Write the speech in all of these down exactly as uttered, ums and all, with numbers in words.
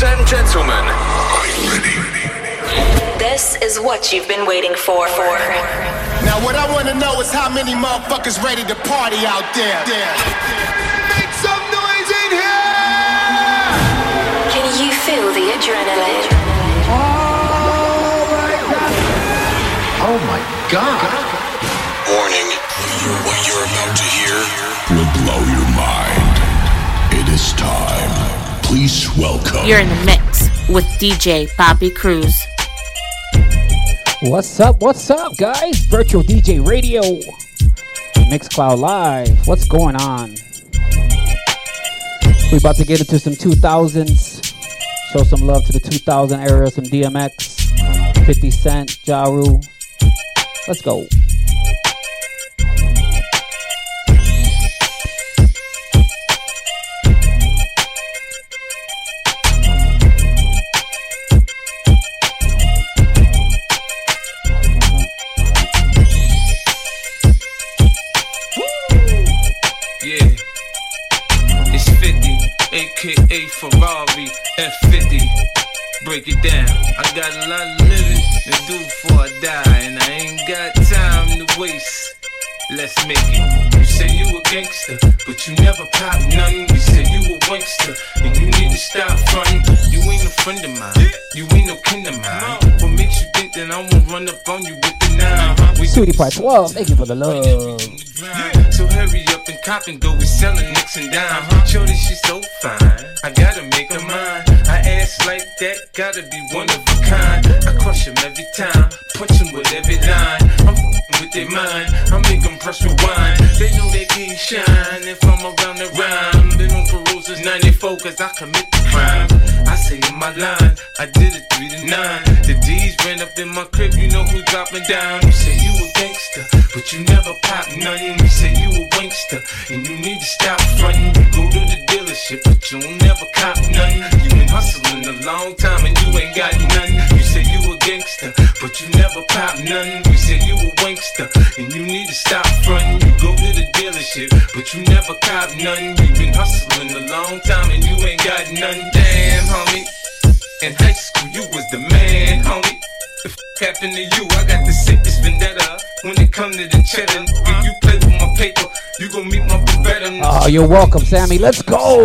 Ladies and gentlemen, are you ready? This is what you've been waiting for. for. Now what I want to know is how many motherfuckers ready to party out there. there. Make some noise in here! Can you feel the adrenaline? Oh my God! Warning, what you're about to hear will blow your mind. It is time. Please welcome. You're in the mix with D J Bobby Cruz. What's up? What's up, guys? Virtual D J Radio, Mixcloud Live. What's going on? We're about to get into some two thousands. Show some love to the two thousand era, some D M X, fifty Cent, Ja Rule. Let's go. A K A Ferrari F fifty. Break it down. I got a lot of living to do before I die, and I ain't got time to waste. Let's make it. You say you a gangster, but you never pop nothing. You say you a wankster, and you need to stop frontin'. You ain't a friend of mine. You ain't no kin of mine. What makes you think that I won't run up on you with the nine? We Sweetie Part twelve, thank you for the love. So hurry up and cop and go. We selling nicks and dimes. Show that she's so fine. I gotta make her mine. I ass like that, gotta be one of a kind. I crush them every time, punch them with every line. I'm f***ing with their mind, I make them press rewind. They know they can't shine if I'm around the rhyme. Been on parole since ninety-four cause I commit the crime. I say in my line, I did it three to nine. The D's ran up in my crib, you know who dropping down. You say you a gangster, but you never pop nothing. You say you a wankster, and you need to stop frontin'. You go to the dealership, but you don't never cop nothing. You been hustling a long time and you ain't got nothing. You say you a gangster, but you never pop nothing. You say you a wankster, and you need to stop frontin'. You go to the dealership, but you never cop nothing. You been hustling a long time and you ain't got nothing. Damn, homie, in high school you was the man, homie. The f*** happened to you? I got the sickest vendetta. When it come to the cheddar, if you play with my paper, you gon' meet my Beretta. Oh, you're welcome, Sammy. Let's go.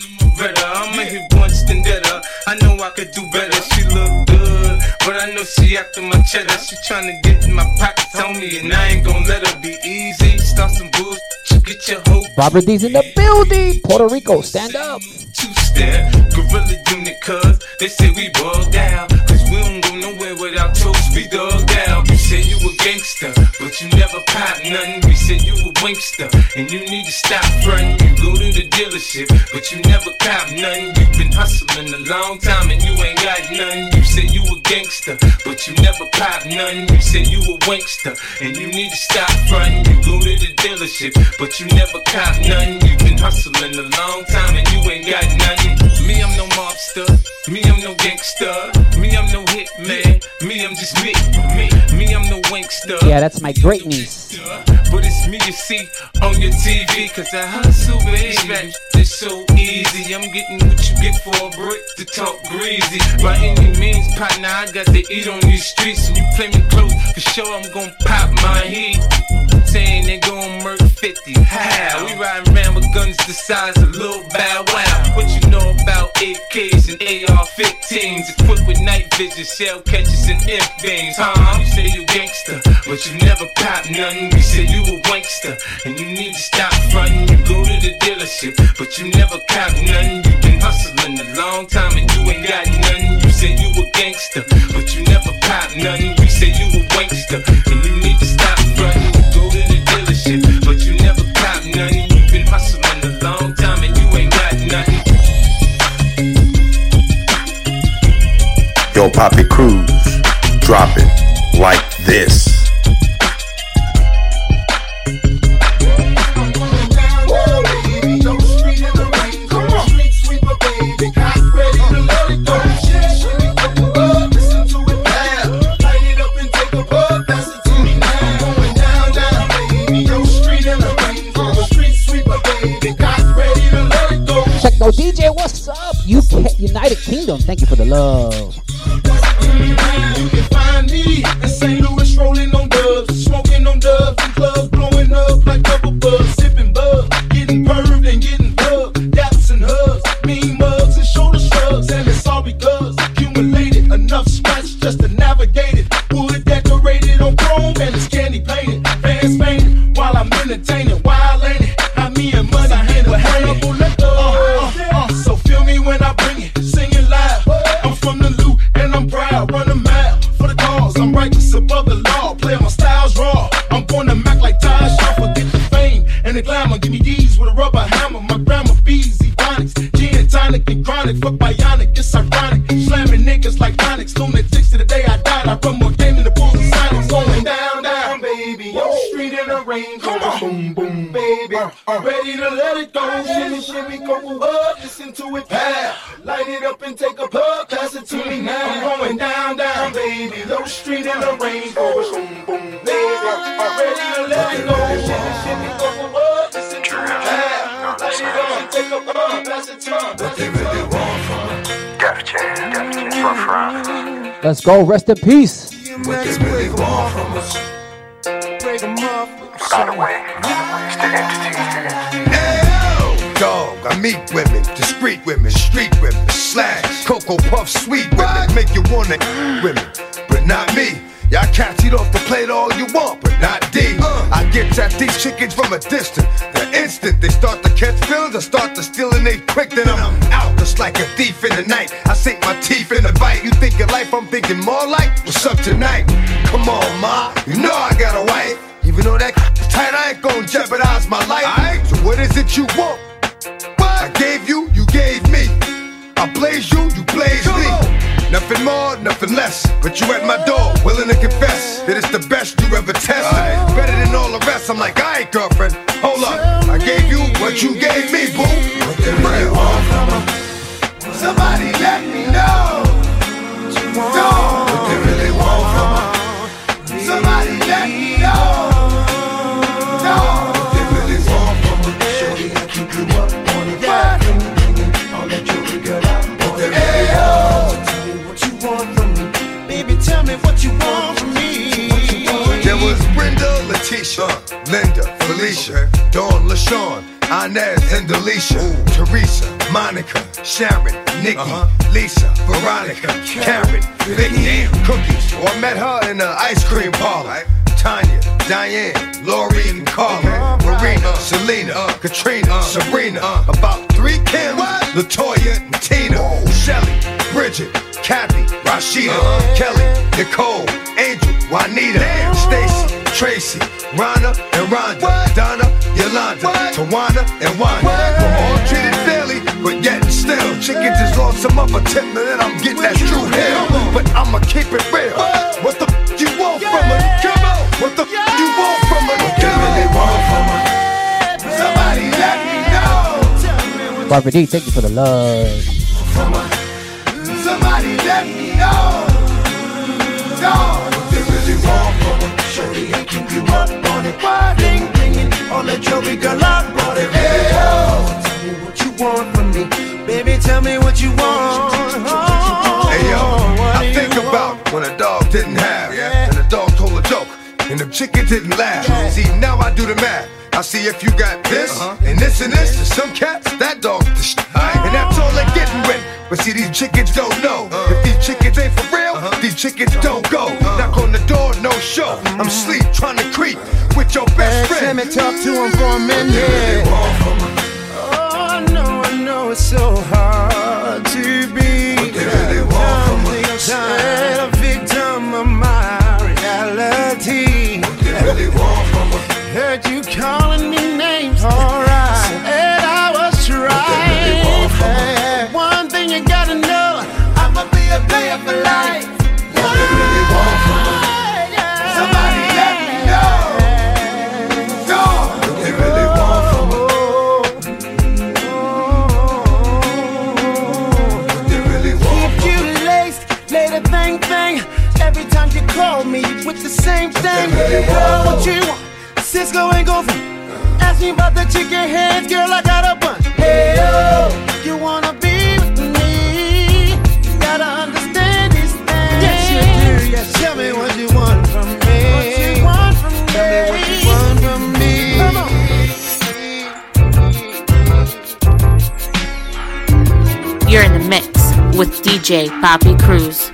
I'ma hit once then better. I know I could do better. She look good, but I know she after my cheddar. She tryna get in my pockets on me, and I ain't gon' let her be easy. Start some bullshit, get your hope. Barbara D's in the building. Puerto Rico, stand up. Two-step, gorilla unit, cuz they say we bugged down. Cause we don't go nowhere without toast, we dug down. You say you a gangster, but you never pop nothing. We say you a wankster, and you need to stop frontin'. You go to the dealership, but you never cop nothing. You been hustling a long time and you ain't got nothing. You say you a gangster, but you never pop nothing. You say you a wankster, and you need to stop frontin'. You go to the dealership, but you never cop nothing. You been hustling a long time and you ain't got nothing. Me, I'm no mobster. Me, I'm no gangster. Me, I'm no hitman. Me, I'm just me. Me, me, I'm no wankster. Yeah, that's my great niece. But it's me you see on your T V, cause I hustle, baby. It's so easy. I'm getting what you get for a brick to talk greasy. By any means, partner, I got to eat on these streets. And you play me close, for sure I'm gon' pop my heat. Saying they gon' murder fifty. How? We riding around with guns the size of Lil Bow Wow. What you know about A Ks and A R fifteens? Equipped with night vision, shell catchers and imp beams. Huh? You say you gangster, but you never pop nothing. You say you a wankster, and you need to stop frontin'. You go to the dealership, but you never cop nothing. You been hustling a long time and you ain't got nothing. You say you a gangster, but you never pop nothing. You say you a wankster, and you need to stop frontin'. You go to the dealership, but you never cop nothing. You been hustling a long time and you ain't got nothing. Yo, Poppy Cruz, drop it like this. Techno D J, what's up? U K, United Kingdom, thank you for the love. You can find me in Saint Louis rolling on dubs, smoking on dubs in clubs, blowing up like double buzz, sipping bug, getting perved and getting plugged, daps and hugs, mean mugs and shoulder shrugs, and it's all because accumulated enough scratch just to navigate it. Wood decorated on chrome and it's candy painted, fans painted while I'm entertaining. Wild ain't it? How me and money hand with hannibal liquor. Uh, uh, uh, so feel me when I bring it, singing live. I'm from the loot and I'm proud, run a mile for the cause. I'm righteous above the law, play my styles raw. I'm born to Mac like Taj, y'all forget the fame and the glamour. Give me D's with a rubber hammer. My grandma bees, ebonics, gin, tonic, and chronic. Fuck bionic, it's ironic. Slamming niggas like Onyx, lunatics to the day I died. I run more game than the Bulls and Sonics. Going down, down, baby. Yo, street in the rain, come on, boom, boom, baby. I'm ready to let it go. Shimmy, shimmy, go up, listen to it, pal. Light it up and take a puff, pass it to me now. I'm going down, down, baby. Low street in the rain, boom, boom, baby. I'm ready to let it go. Shimmy, shimmy, go up, listen to it, pal. Light it up and take a puff, pass it to me. What they really want from me? Def Jam, Def Jam, Rough Rider. Let's go, rest in peace. What they really want from us? Break them up. By the way, it's the entity. Hey, dog, I meet women, discreet women, street women, slash, Cocoa Puff, sweet women, make you wanna women, but not me. Y'all catch it off the plate all you want, but not D. Uh, I get at these chickens from a distance. The instant they start to catch feelings, I start to steal and they quick, then I'm out just like a thief in the night. I sink my teeth in the bite. You think of life, I'm thinking more like, what's up tonight? Come on, ma, you know I got a wife. Even though that tight, I ain't gon' jeopardize my life. Right. So what is it you want? What? I gave you, you gave me. I blaze you, you blaze Come me. On. Nothing more, nothing less. But you at my door, willing to confess that it's the best you ever tested. Right. Better than all the rest. I'm like, alright, girlfriend, hold up. I gave you what you gave me, boo. What they really want from her? Somebody let me know. No. What they really want from her? Somebody let me know. No. What they really want from her? Shorty, I keep you up on the fire. I'll let you figure out what they really want. Baby, tell me what you want from me. There was Brenda, Letitia, Linda, Felicia, Dawn, LaShawn, Inez, and Delisha, Teresa, Monica, Sharon, Nikki, uh-huh. Lisa, Veronica, Karen, Vicky, Cookies. Oh, I met her in the ice cream parlor. Tanya, Diane, Lori, and Carla, Marina, Selena, uh, Katrina, uh, Sabrina, uh, about three Kims, Latoya, and Tina, oh. Shelly, Bridget, Kathy, Rashida, uh, Kelly, Nicole, Angel, Juanita, Stacy, Tracy, Rhonda, and Rhonda, what? Donna, Yolanda, what? Tawana, and Wanda. What? We're all treated fairly, but yet still, chickens is on some other tip, and then I'm getting that true hell. But I'ma keep it real. What, what the f you want yeah. from her? Come on. What the yeah. f you want from her? What you really want from her? Somebody let me know. Barbara D, thank you for the love. From her. Somebody let me know. No. What they really want from her? Shorty, I keep you up on it. Ding, dinging. All that jewelry, girl, I brought it. Hey, yo. Tell me what you want from me. Baby, tell me what you want. Hey, yo. I think about when a dog didn't have, yeah. and the dog told a joke, and the chicken didn't laugh. Yeah. See, now I do the math. I see if you got this, uh-huh. and this and this. To some cats, that dog's the shit. And that's all they're getting with. But see, these chickens don't know. Uh-huh. If these chickens ain't for real, uh-huh. these chickens don't go. Uh-huh. Knock on the door, no show. Mm-hmm. I'm sleep, trying to creep with your best friend. Let me talk to him for a minute. Oh, I know, I know it's so hard to be. What they really want from me. I'm a victim of my reality. What they really want from me. Heard you calling me names, alright, and I was trying. Really one thing you gotta know, I'ma be a player for life. What they really want from me? Somebody let me know. No, what they really want from me. What they really want from me. Keep you laced, later bang bang. Every time you call me with the same thing. Really girl, what you want? Cisco ain't go for. Ask me about the chicken heads, girl, I got a bunch. Hey, yo, You're in the mix with D J Bobby Cruz.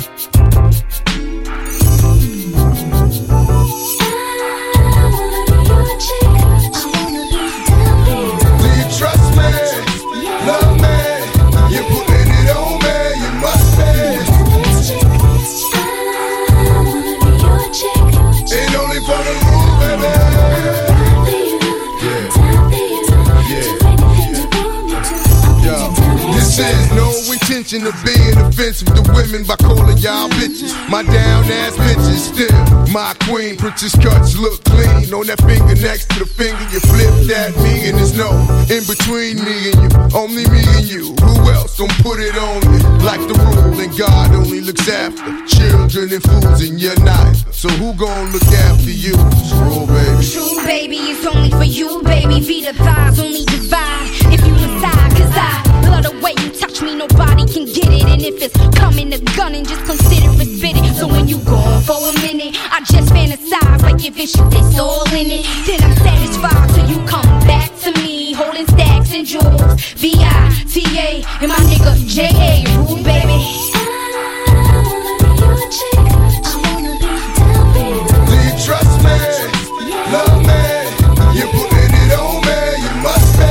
Of being offensive to women by calling y'all bitches. My down ass bitches still my queen. Princess cuts look clean on that finger next to the finger you flipped at me, and there's no in between me and you, only me and you. Who else gon' put it on me like the rule? And God only looks after children and fools, and you're not. So who gon' look after you? True baby. True baby, it's only for you, baby. Be the thighs only divide if you decide, cause I love the way you touch me, nobody can get it. And if it's coming to gunning, just consider it fitted. So when you gone for a minute, I just fantasize like if it's you, it's all in it. Then I'm satisfied till you come back to me, holding stacks and jewels. V I T A and my nigga J A Rude baby. I wanna be your chick, I wanna be down there. Do you trust me? Love me? You putting it on me, you must be.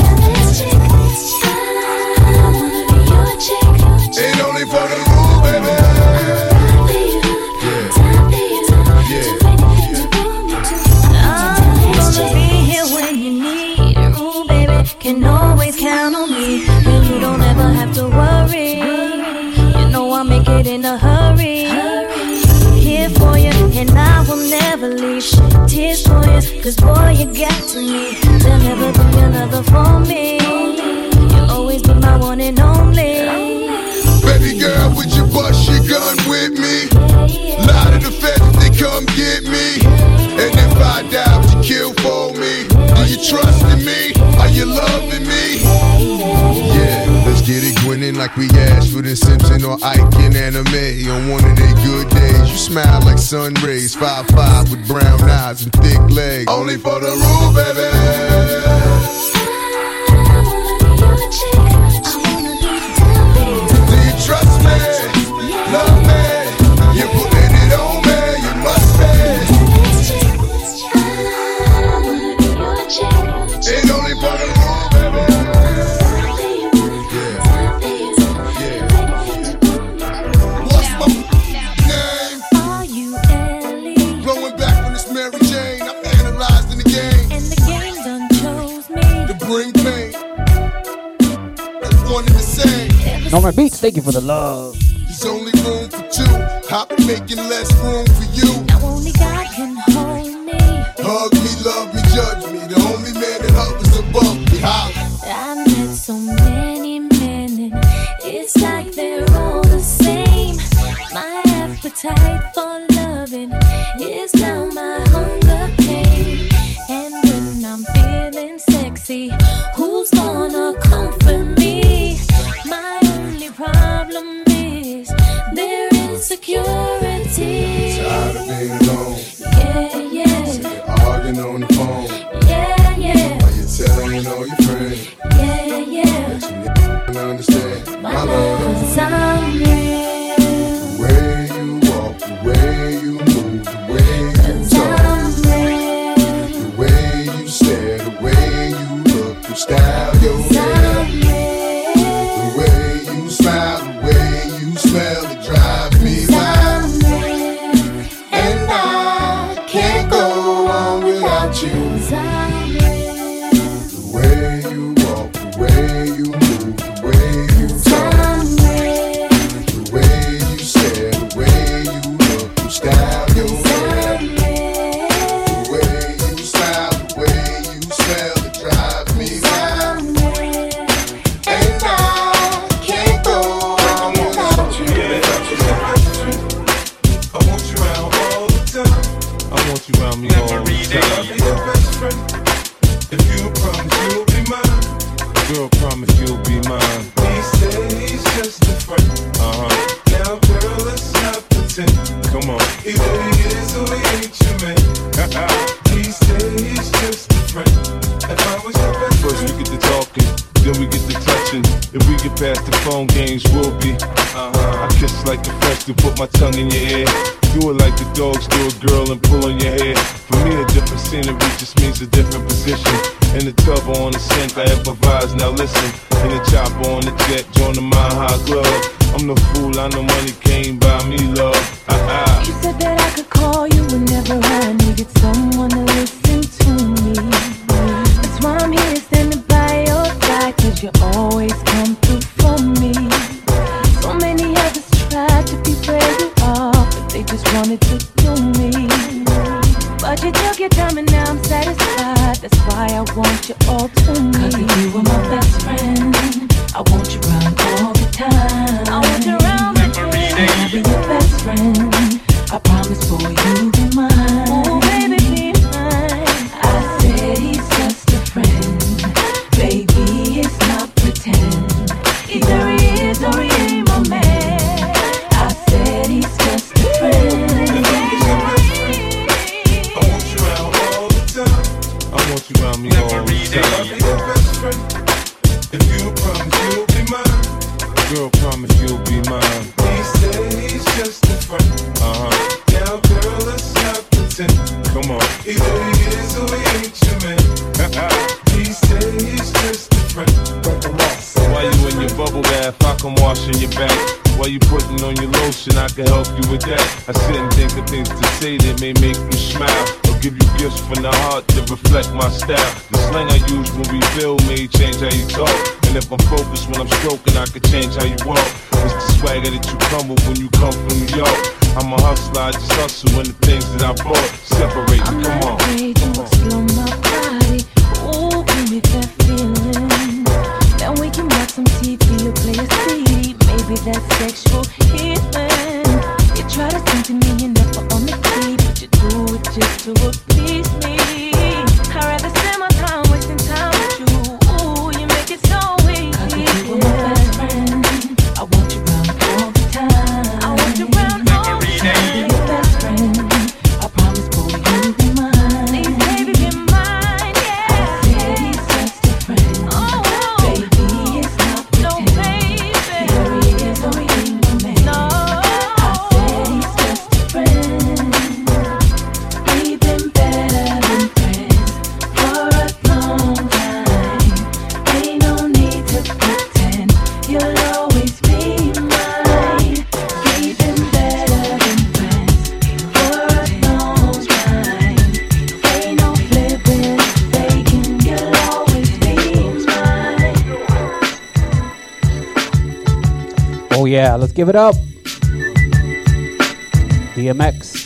Ain't only for the rule, baby. Yeah. I'm gonna be here when you need it, rule, baby. Can always count on me, and you don't ever have to worry. You know I'll make it in a hurry. Here for you, and I will never leave. Shed tears for you, cause boy, you got to me. There'll never be another for me. You'll always be my one and only. Baby girl, would you bust your gun with me? Lot of the feds, they come get me. And if I die, would you kill for me? Are you trusting me? Are you loving me? Yeah, let's get it grinning like we Ashford and Simpson or Ike in anime. On one of their good days, you smile like sun rays. five five with brown eyes and thick legs. Only for the rule, baby. Trust me, love me, you're putting it on me, you must be. Ain't only for the rule, baby. Yeah, yeah. What's my name? Are you Ellie? Blowing back when it's Mary Jane, I'm analyzed in the game. And the game done chose me to bring pain. That's one and the same. Norman Beats, thank you for the love. There's only room for two. I've been making less room for you. Now only God can hold me. Hug me, love me, judge me. The only man that hovers above me. Holla. I met so many men and it's like they're all the same. My appetite for loving is now my hunger pain. And when I'm feeling sexy, who's gonna comfort me? My only problem is their insecurity. Tired of being alone. Yeah, yeah. So you're arguing on the phone. Yeah, yeah. While you're telling all your friends. Yeah, yeah. That you never understand my love. 'Cause I'm real. The way you walk, the way you move, the way you talk. The way you stare, the way you look, you style your hair. The way you smile, the way you smell, it drives me wild. And I can't go on without you. The way you walk, the way you move, the way you talk. The way you stare, the way you look, you style your hair. The way you smile, the way you smell, it drives me wild. And I can't go on without you. I want you around all the time. I want you around me all the time. Your best friend. If you promise you'll be mine. Girl, promise you'll be mine. These days just a friend. Uh-huh. Now girl, let's not pretend. Come on. Either he is or he ain't your man. These days just a friend. If I was your best First friend. we get to talking, then we get to touching. If we get past the phone games, we'll be. Uh-huh. I kiss like the first to put my tongue in your ear. Do it like the dogs do a girl and pull on your hair. For me, a different scenery just means a different position. In the tub or on the sink, I improvise, now listen. In the chopper on the jet, join the Mile High Club. I'm the fool, I know money came by me, love. Uh-uh. You said that I could call you whenever I needed someone to listen to me. That's why I'm here standing by your side, cause you always come through for me. So many others tried to be where you are, but they just wanted to do me. But you took your time and now I'm satisfied. That's why I want you all to me. Cause you were my best friend, I want you around all the time. I want you around the time. I'll be your best friend, I promise for you be mine. Oh baby be mine. I said he's just a friend, baby it's not pretend. Either he is or he ain't my man. I said he's just a friend. I want you around me all the time. I'll be your best friend. If you promise you'll be mine. Girl, promise you'll be mine. He said he's just a friend. Uh-huh. Now, girl, let's not pretend. Come on. Either he is or he ain't your man. He said he's just a friend. While you in your bubble bath, I can wash in your back. While you putting on your lotion, I can help you with that. I sit and think of things to say that may make you smile, or give you gifts from the heart that reflect my style. The slang I use when we build may change how you talk, and if I'm focused when I'm stroking, I can change how you walk. It's the swagger that you come with when you come from New York. I'm a hustler, I just hustle when the things that I bought separate. I'm Come not on. afraid to explore my body. Ooh, give me that feeling. Then we can watch some T V or play a C D. Maybe that's sexual healing. You try to sing to me, you're never on the key, but you do it just to appease me. I'd rather spend my time wasting time with you. Ooh, you make it so easy. Cause if you were my best friend, I want you around all the time. I want you around all the time. Be your best friend, I promise for you be mine. Please, baby, be mine, yeah. I said he's just a friend. Oh, baby, it's not pretend. No, baby. Here he is or he ain't my man. No. I said he's just a friend. We've been better than friends for a long time. Ain't no need to pretend. You'll always be mine. We've been better than friends for a long time. Ain't no flipping, faking. You'll always be mine. Oh yeah, let's give it up. D M X.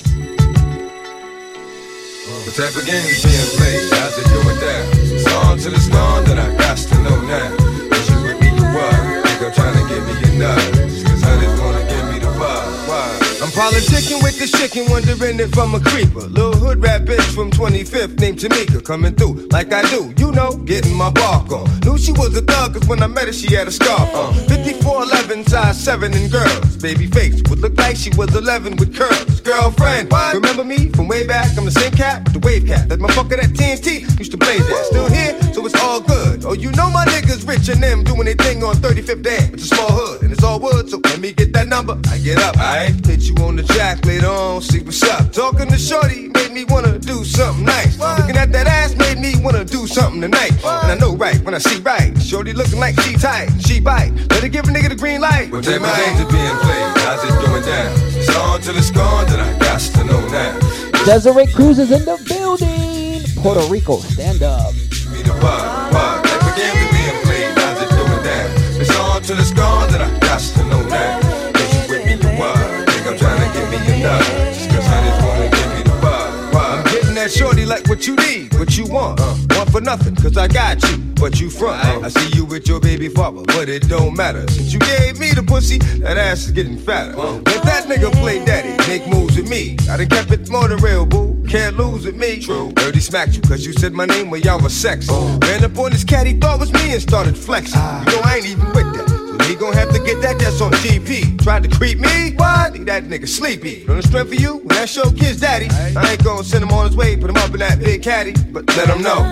What type of games being played? How's it going down? It's on till it's gone, then I got to know now. Is you with me or what? Think I'm trying to give me a nut. Cause I just wanna give me the vibe. Why? I'm politicking with this chicken, wondering if I'm a creeper. Little hood rat bitch from twenty-fifth named Tamika, coming through like I do, you know, getting my bark on. Knew she was a thug, cause when I met her, she had a scarf on. fifty-four eleven, size seven in girls. Baby face would look like she was eleven with curls. Girlfriend, what? Remember me from way back? I'm the same cat with the wave cat. That motherfucker that T N T used to blaze that. Still here, so it's all good. Oh, you know my niggas rich and them doing their thing on thirty-fifth Dam. It's a small hood and it's all wood, so let me get that number. I get up, I hit you on the jack later on, see what's up. Talking to shorty made me wanna do something nice. What? Looking at that ass made me wanna do something tonight. What? And I know right when I see right. Shorty looking like she tight, she bite. Let her give a nigga the green light. What type of games are being played? How's it going down? It's on till it's gone, then I got to know now. Desiree Cruz is in the building. Puerto Rico, stand up. Me the vibe, vibe. Type of games are being played. How's it going down? It's on till it's gone, then I got to know now. Is you with me or what? Think I'm trying to give me a nut. Just cause I just wanna give me the vibe, vibe. I'm getting that shorty like what you need, what you want. Uh, want for nothing, cause I got you. But you front, uh. I see you with your baby father, but it don't matter. Since you gave me the pussy, that ass is getting fatter. Uh. Let that nigga play daddy, make moves with me. I done kept it more than real, boo. Can't lose with me. True. Dirty smacked you, cause you said my name when y'all was sexy. Uh. Ran up on this cat, he thought was me and started flexing. Uh. You know I ain't even with that. So he gon' have to get that just on T P. Tried to creep me? What? Think that nigga sleepy. On the strength for you, when that show kids daddy, I ain't gon' send him on his way, put him up in that big caddy, but let him know.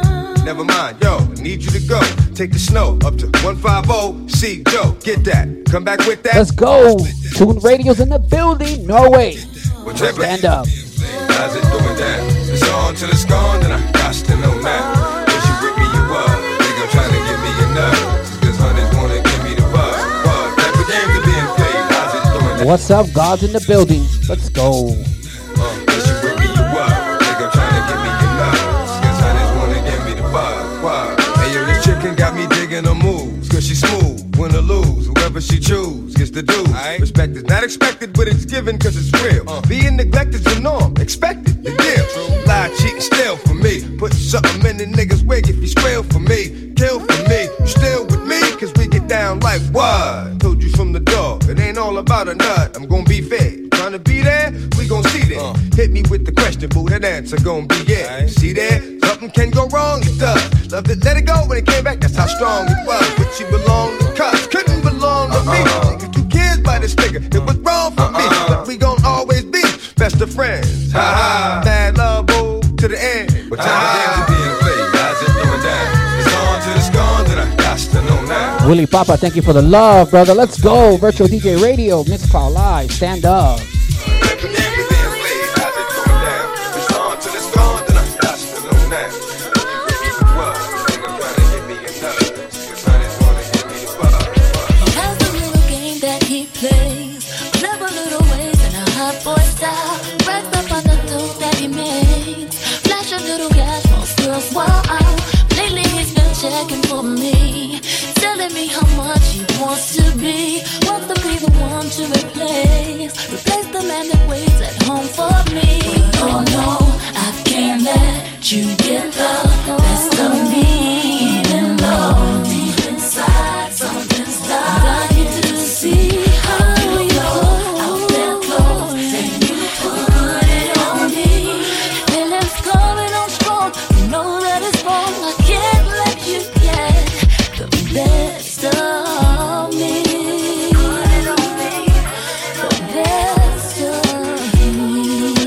never mind. Yo, I need you to go. Take the snow up to one fifty. See Joe, get that. Come back with that. Let's go. Tune Radio's in the building. Norway. Whichever. Stand up. How's it doing that? It's on till it's gone, then I got to know now. Is you with me, you are. Nigga trying to give me a nut. Cause hunters wanna give me the buzz. Buzz. Type of game to being played. How's it doing that? What's up, God's in the building. Let's go. Uh, is you with me, you are. Nigga trying to give me a nut. Cause hunters wanna give me the buzz. Buzz. Hey yo, this chicken got me digging her moves. Cause she smooth, win or lose. Whoever she choose gets the dues. Right. Respect is not expected, but it's given cause it's real. Uh. Being neglected is the norm. Expect it, the deal. True. Lie, cheat, and steal for me. Put something in the nigga's wig if you squeal for me. Kill for me. You still with me? Cause we get down like what? Told you from the door. It ain't all about a nut. I'm gonna be fair. Trying to be there? We gon' see that. Uh. Hit me with the question, boo. That answer gon' be yeah. Right. See that? Something can go wrong, it does. Loved it, let it go when it came back. That's how strong it was. But she belonged to cuss. Couldn't belong to me. Nigga, two kids by this nigga. It was wrong for me. But we gon' always be best of friends. Ha ha. Bad love, boo, to the end. But time games are being played. How's it doing down? It's on till it's gone, then I got to know now. Willie Papa, thank you for the love, brother. Let's go. Virtual D J Radio, Mixcloud Live. Stand up. Checking for me, telling me how much he wants to be, wants to be the one to replace, replace the man that waits at home for me. Oh no, I can't let you get the best of me, even though deep inside something's dying to see how you go out there close, and you put it on me, and it's coming on strong. You know that it's wrong. I can't let you get the best of me, the best of me.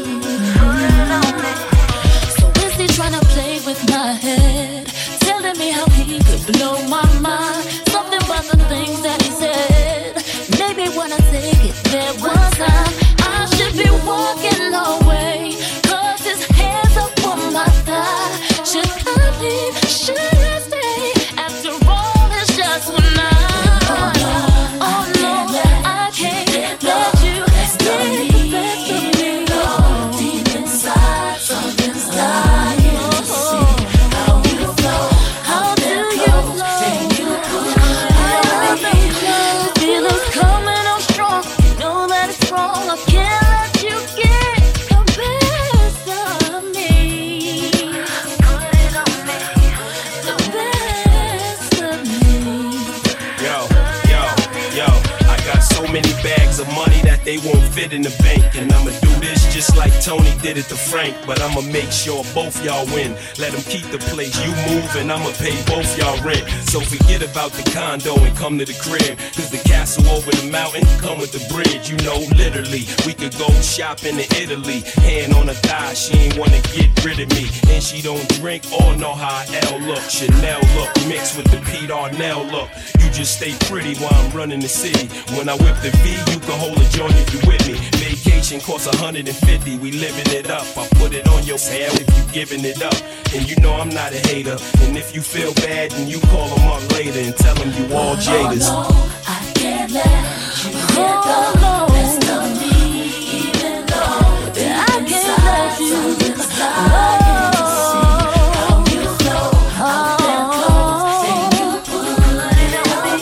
So is he trying to play with my head, telling me how he could blow my mind? Something about the things that he said made me wanna take it there one time. I should be walking away, cause his hands up on my thigh. Should I leave? Should I stay? After all, it's just one night. Oh no, I can't let you get the best of me. Deep inside, something's dying to see how you flow. How do you flow? How do you flow? Feelings coming on strong. You know that it's wrong. I can't let you get the best of me. Put it on me, the best of me. Yo, yo, yo, I got so many bags of money that they won't fit in the bank. And I'ma do this just like Tony did it to Frank. But I'ma make sure both y'all win. Let them keep the place, you move and I'ma pay both y'all rent. So forget about the condo and come to the crib, cause the castle over the mountain come with the bridge. You know, literally, we could go shopping in Italy. Hand on her thigh, she ain't wanna get rid of me. And she don't drink or know how L look. Chanel look mixed with the Pete Arnell look. You just stay pretty while I'm running the city. When I whip the V, you can hold a joint if you with me. Vacation costs one hundred fifty, we living it up. I put it on your head if you giving it up. And you know I'm not a hater. And if you feel bad, then you call them up later and tell them you all jaders. Oh no, I can't let you get the best of me, even though I can't let you get the dying to see how you flow. Out there close, and you put it on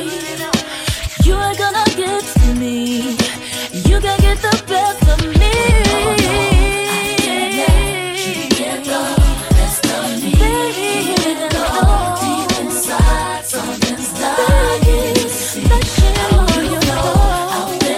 me. You ain't gonna get to me. You can get the best of me. I can't let you get the best of me, even though deep inside something's dying to see how you flow. Out there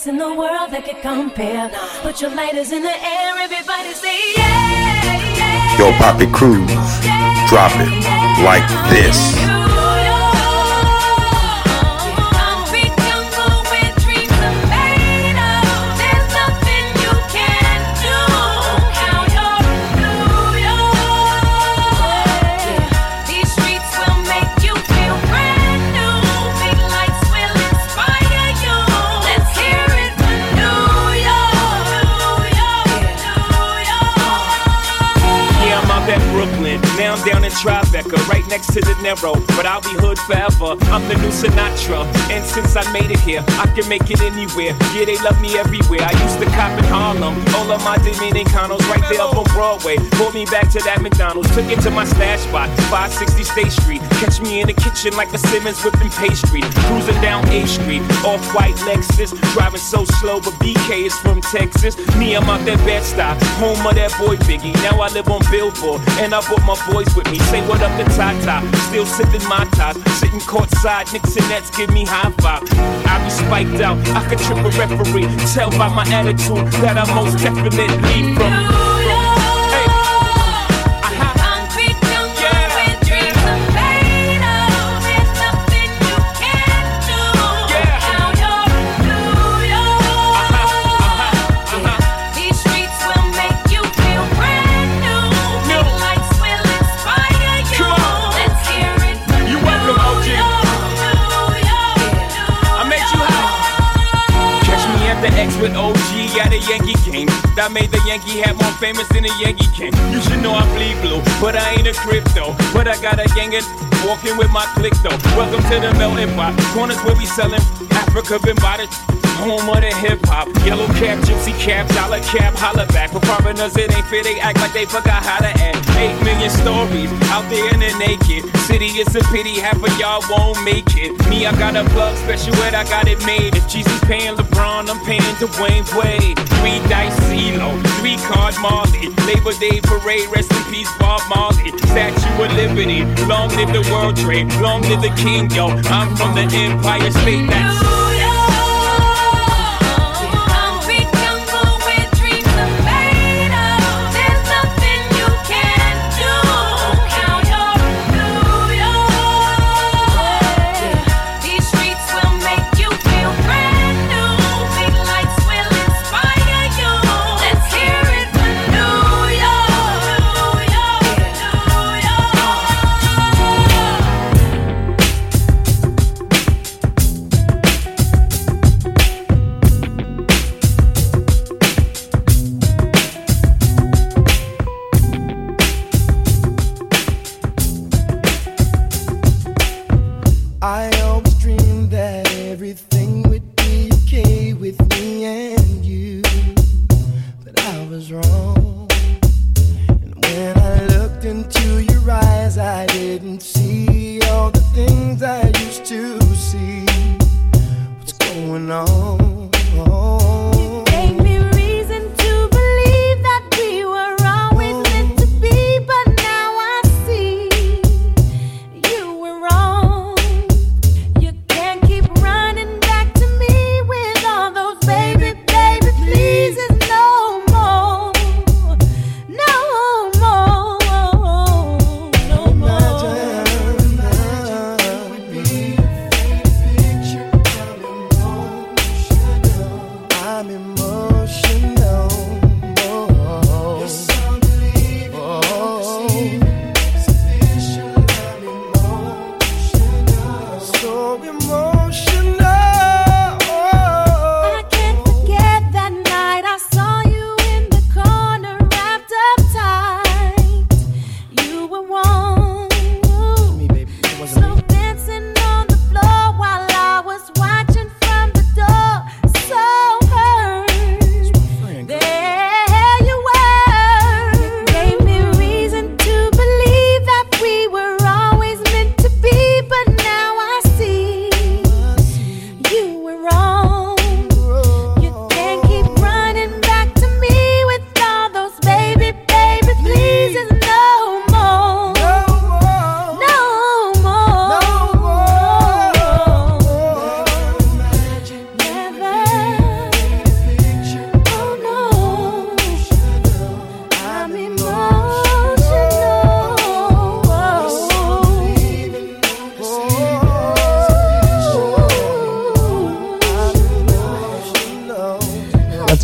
place in the world that could compare. Put your lighters in the air, everybody say yeah, yeah. Yo, Poppy Cruz, drop it like this. Now I'm down in Tribeca, right next to the Narrow, but I'll be hood forever. I'm the new Sinatra, and since I made it here, I can make it anywhere. Yeah, they love me everywhere. I used to cop in Harlem, all of my Dominicanos right there up on Broadway. Pulled me back to that McDonald's, took it to my stash spot, five sixty State Street. Catch me in the kitchen like a Simmons whipping pastry. Cruising down A Street, off-white Lexus, driving so slow, but B K is from Texas. Me, I'm out that Bed-Stuy, home of that boy Biggie. Now I live on Billboard, and I brought my boys with me. Say what up to Tata, still sipping my ties, sitting courtside, Knicks and Nets give me high five. I be spiked out, I could trip a referee. Tell by my attitude that I most definitely from. With O G at a Yankee game, that made the Yankee hat more famous than a Yankee can. You should know I bleed blue, but I ain't a crypto. But I got a gang of walking with my click though. Welcome to the melting pot, corners where we sellin' Africa been by the home of the hip hop. Yellow cap, gypsy cap, dollar cap, holla back. For foreigners it ain't fair, they act like they forgot how to act. Eight million stories out there in the naked city. It's a pity half of y'all won't make it. Me, I got a plug special ed, I got it made. If Jesus paying LeBron, I'm paying Dwayne Wade. Three dice CeeLo, three card Marley. Labor Day parade, rest in peace Bob Marley. Statue of Liberty, long live the World Trade, long live the King, yo. I'm from the Empire State, that's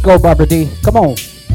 go, Barbara D. Come on.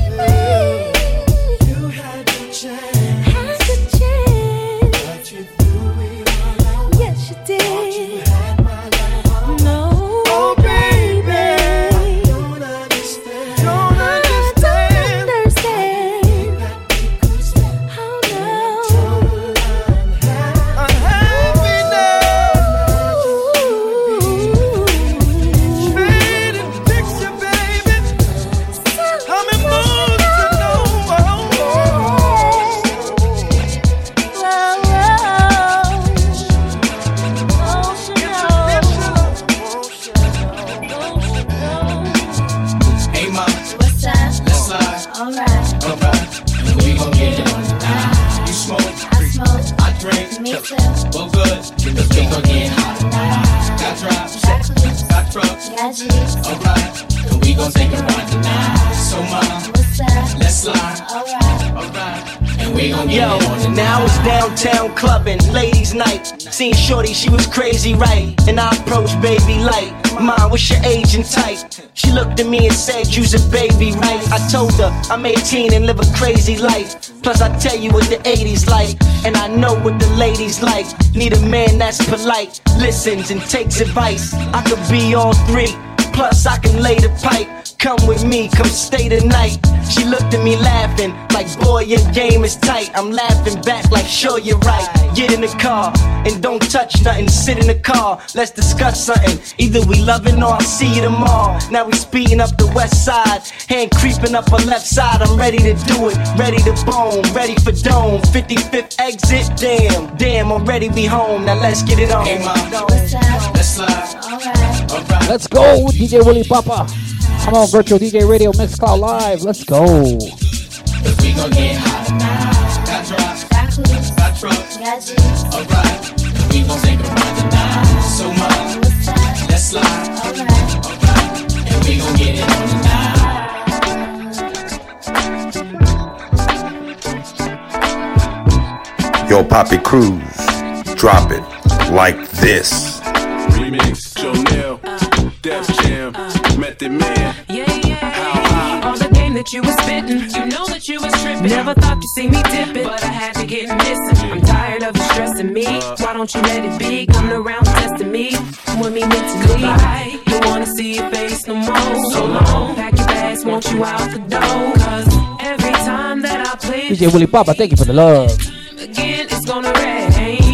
Seen shorty, she was crazy, right? And I approached baby light. Mom, what's your age and type? She looked at me and said, you's a baby, right? I told her, I'm eighteen and live a crazy life. Plus I tell you what the eighties like, and I know what the ladies like. Need a man that's polite, listens and takes advice. I could be all three, plus I can lay the pipe. Come with me, come stay the night. She looked at me laughing, like boy your game is tight. I'm laughing back like sure you're right. Get in the car, and don't touch nothing, sit in the car. Let's discuss something, either we loving or I'll see you tomorrow. Now we speeding up the west side, hand creeping up on left side. I'm ready to do it, ready to bone, ready for dome. fifty-fifth exit, damn, damn, I'm ready to be home. Now let's get it on. Hey mom, let's slide. Alright, alright. Let's go, D J Willie Papa. Come on, Virtual D J Radio, Mixcloud Live. Let's go. Cause we gon' get hot tonight. Got drops, got clues, got trucks, got G's. Alright, we gon' take a ride tonight. So mom, let's slide. Alright, alright, and we gon' get it on tonight. Yo, Poppy Cruz, drop it like this. Remix, Jonelle, Def Jam, Method Man. Yeah, yeah. All the game that you was spitting, you know that you was tripping. Never thought you'd see me dipping, but I had to get missing. I'm tired of you stressing me. Why don't you let it be? Coming around testing me. When me mentally, goodbye. Don't wanna see your face no more. So long. Pack your bags, want you out the door. Cause every time that I play, D J Willie Papa, thank you for the love. Again, it's gonna rain.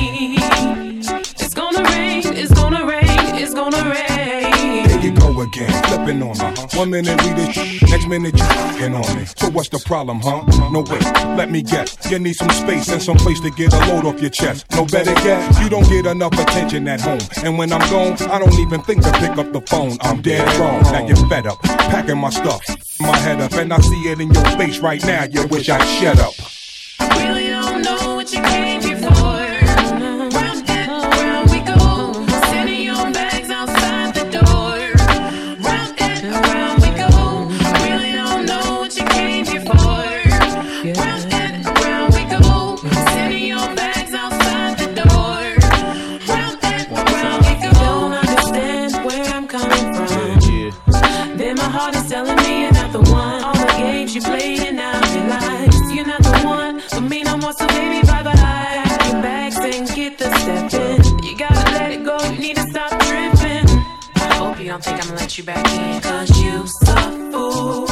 It's gonna rain. It's gonna rain. It's gonna rain. There you go again, flipping on me. One minute we the sh- next minute you f***ing on me. So what's the problem, huh? No wait, let me guess. You need some space and some place to get a load off your chest. No better yet, you don't get enough attention at home. And when I'm gone, I don't even think to pick up the phone. I'm dead wrong. Now you're fed up, packing my stuff, my head up, and I see it in your face right now. You wish I'd shut up. I really don't know what you came here for. Round and around we go, sending your bags outside the door. Round and around we go. I really don't know what you came here for. Round and around we go, sending your bags outside the door. Round and around we go. Don't understand where I'm coming from. Then my heart is telling me you're not the one. All the games you played and now you lies. You're not the one for me no more, so baby bye bye. Pack your bags and get the step in. You gotta let it go, you need to stop tripping. I hope you don't think I'm gonna let you back in, cause you suck, fool.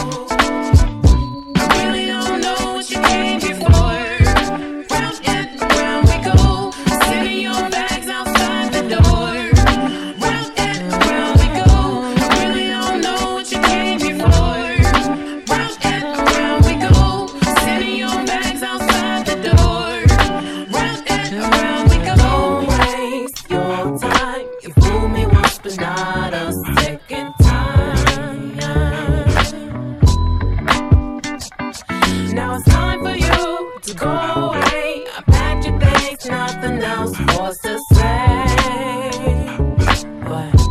I really don't know what you came here for. Round and around we go, sending your bags outside the door. Round and around we go, I really don't know what you came here for. Round and around we go, sending your bags outside the door. Round and around we go. Don't waste your time. You fool me once, but not a second time. Now it's time for you to go away. I packed your bags, nothing else for to say. What?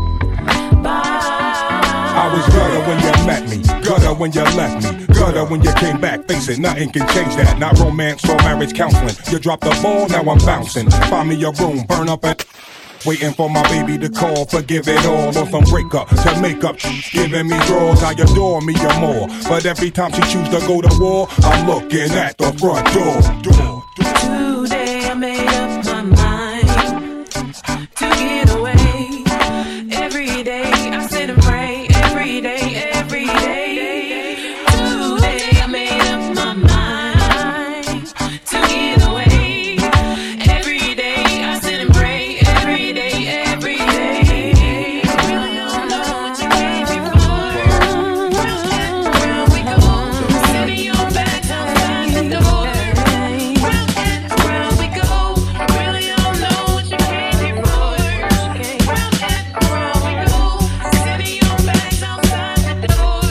Bye. I was gutter when you met me, gutter when you left me, gutter when you came back. Face it, nothing can change that. Not romance or marriage counseling. You dropped the ball, now I'm bouncing. Find me a room, burn up and Waiting for my baby to call, forgive it all, or some breakup to make up. Giving me draws, I adore me or more. But every time she choose to go to war, I'm looking at the front door. door, door. Today I made up my mind to get away. Every day I sit and pray. Every day, every day. Today I made up my mind to get away. Every day I sit and pray. Every day, every day. Really don't know what you came here for. Round and round we go. Sitting on back outside the door. Round and round we go. Really don't know what you came here for. Round and round we go. Sitting on back outside the door.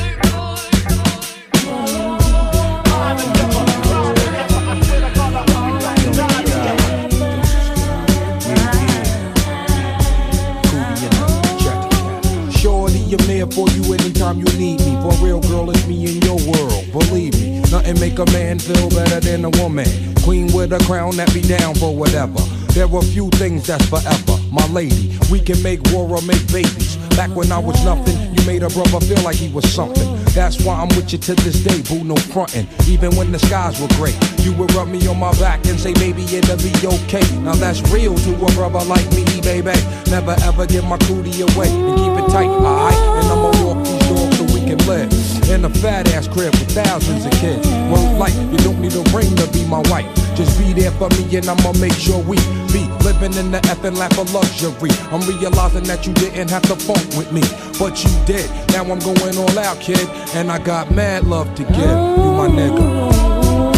Shorty, I'm there for you anytime you need me. For real, girl, it's me in your world. Believe me, nothing make a man feel better than a woman. Queen with a crown that be down for whatever. There are few things that's forever. My lady, we can make war or make babies. Back when I was nothing, you made a brother feel like he was something. That's why I'm with you to this day, boo, no frontin'. Even when the skies were gray, you would rub me on my back and say, baby, it'll be okay. Now that's real to a brother like me, baby. Never ever give my cootie away and keep it tight, alright? And I'ma walk these doors so we can live in a fat ass crib with thousands of kids. Word life, you don't need a ring to be my wife. Just be there for me and I'ma make sure we be living in the effing lap of luxury. I'm realizing that you didn't have to funk with me, but you did. Now I'm going all out, kid, and I got mad love to give. You my nigga.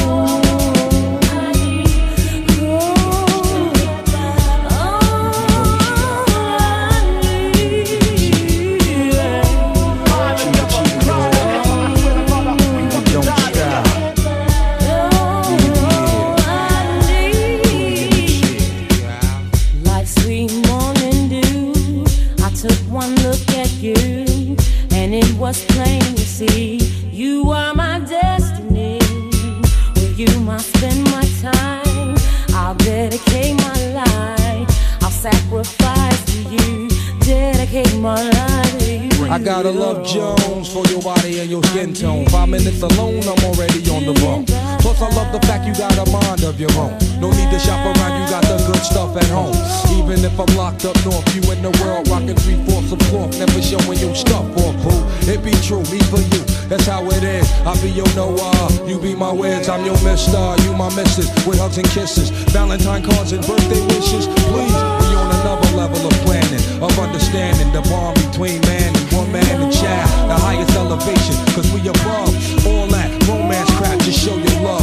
Was plain to see you are my destiny. With you I spend my time. I'll dedicate my life. I'll sacrifice to you. Dedicate my life to you. I gotta love Jones for your body and your skin tone. Five minutes alone, I'm already on the road. Plus I love the fact you got a mind of your own. No need to shop around, you got the good stuff at home. Even if I'm locked up north, you in the world rocking three-fourths of cloth. Never showing your stuff off, boo. It be true, me for you, that's how it is. I be your Noah, you be my Wiz. I'm your mister, you my missus. With hugs and kisses, Valentine cards and birthday wishes. Please, we on another level of planning, of understanding the bond between man and woman and child. The highest elevation, cause we above all that romance crap, just show your love.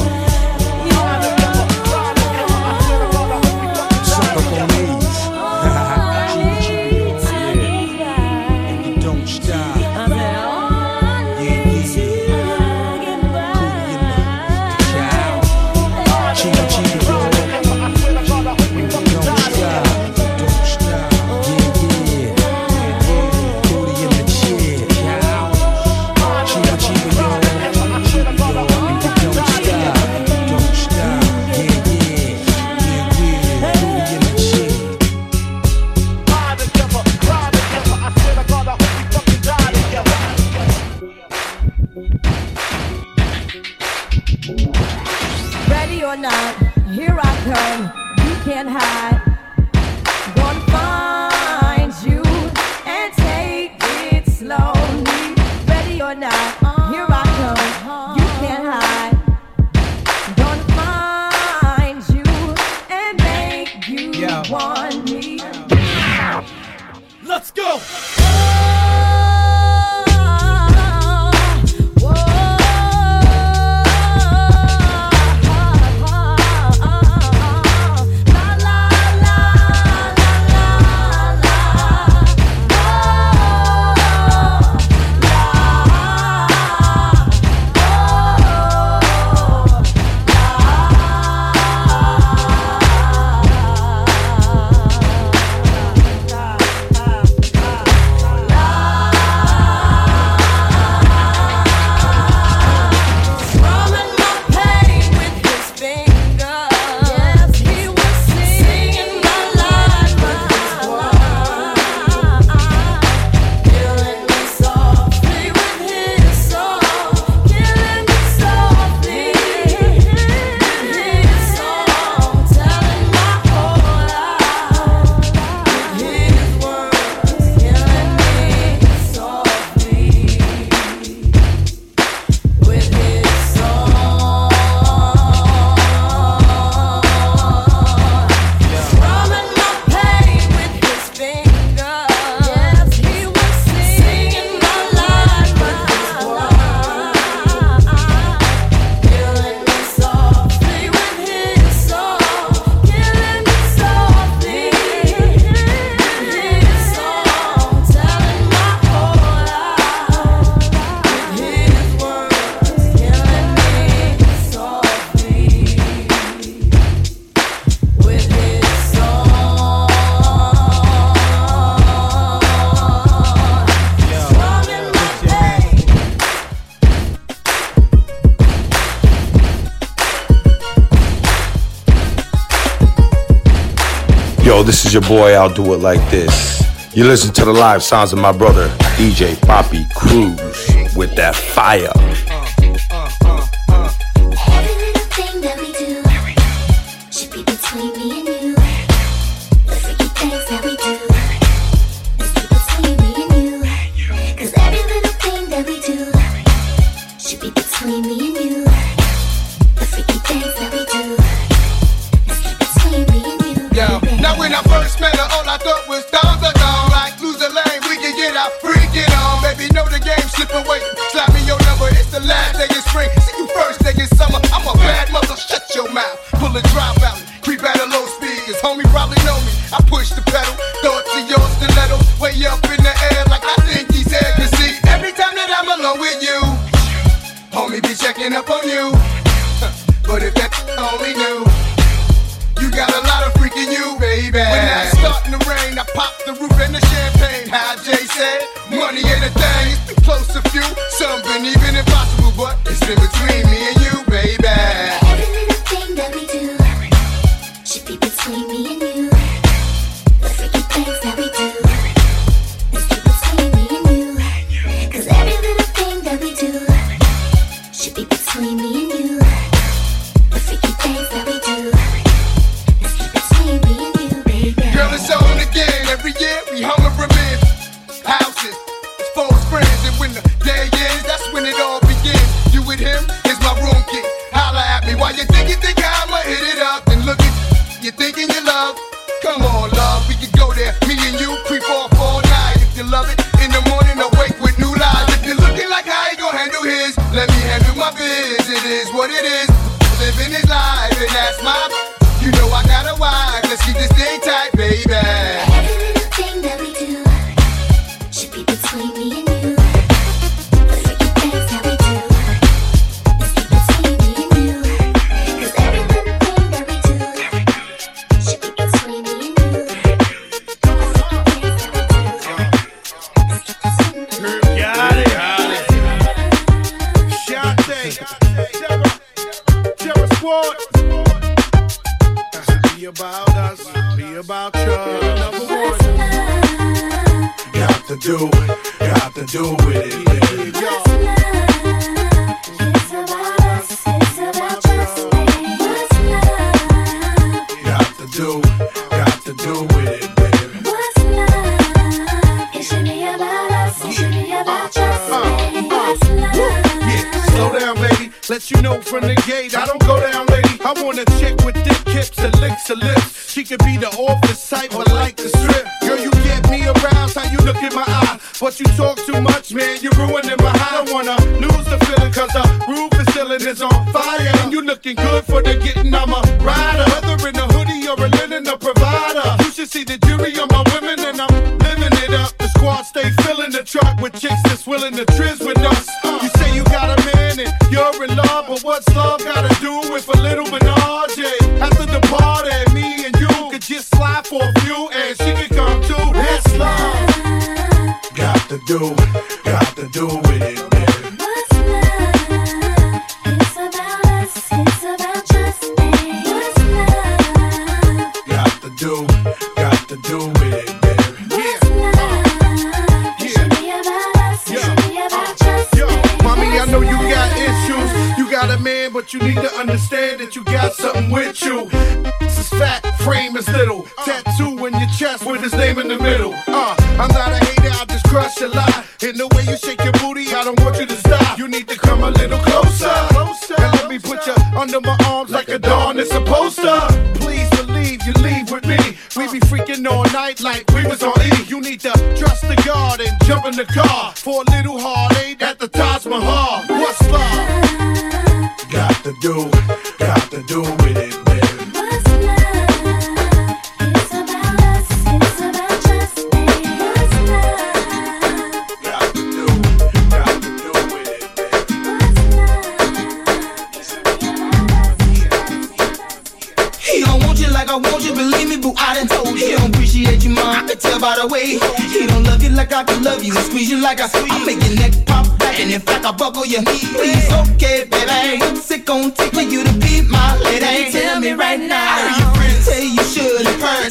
Suck up on these. And you don't stop. Ready or not, here I come. You can't hide. Gonna find you and take it slowly. Ready or not, here I come. You can't hide. Gonna find you and make you yeah. want me. Let's go. La la la la la. Yo, this is your boy, I'll do it like this. You listen to the live sounds of my brother, D J Papi Cruz, with that fire.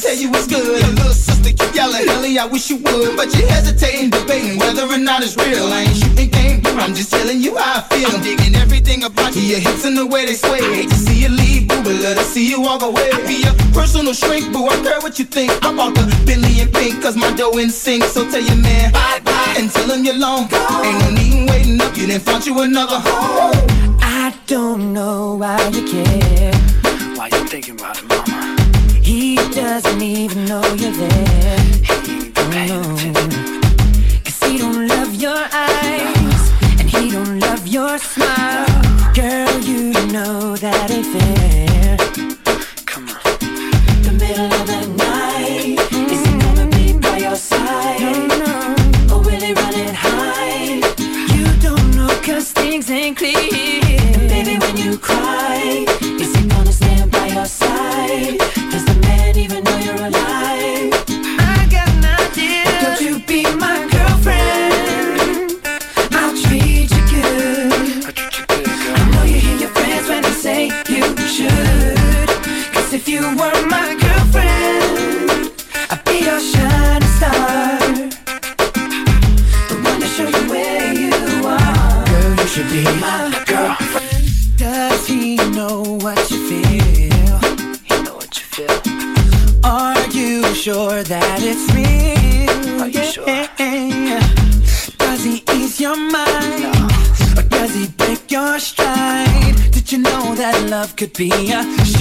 tell you it's good. Your little sister keep yelling, Ellie, I wish you would. But you hesitating, debating whether or not it's real. I ain't shooting game, I'm just telling you how I feel. I'm digging everything about you, your hips and the way they sway. Hate to see you leave, boo, but love to see you walk away. Be a personal shrink, boo, I care what you think. I bought the Bentley in pink, cause my dough in sync. So tell your man, bye bye, and tell him you're long. Ain't no need in waiting up, you done found you another home. I don't know why you care. Why you thinking about it, mama? He doesn't even know you're there. Oh, cause he don't love your eyes, and he don't love your smile. Girl, you know that ain't fair. Come on. The middle of the night, is he gonna be by your side? No, no. Or will he run it high? You don't know cause things ain't clear. And baby, when you cry, is he gonna stand by your side? Does the man even know you're alive? I got an idea. Don't you be my girlfriend? I'll treat you good. I treat you good, girl. I know you hear your friends when they say you should. Cause if you were my girlfriend, I'd be your shining star, the one to show you where you are. Girl, you should be my girlfriend. Does he know what you feel? You know what you feel. Are you sure that it's real? Are you sure? Does he ease your mind? No. Or does he break your stride? Did you know that love could be a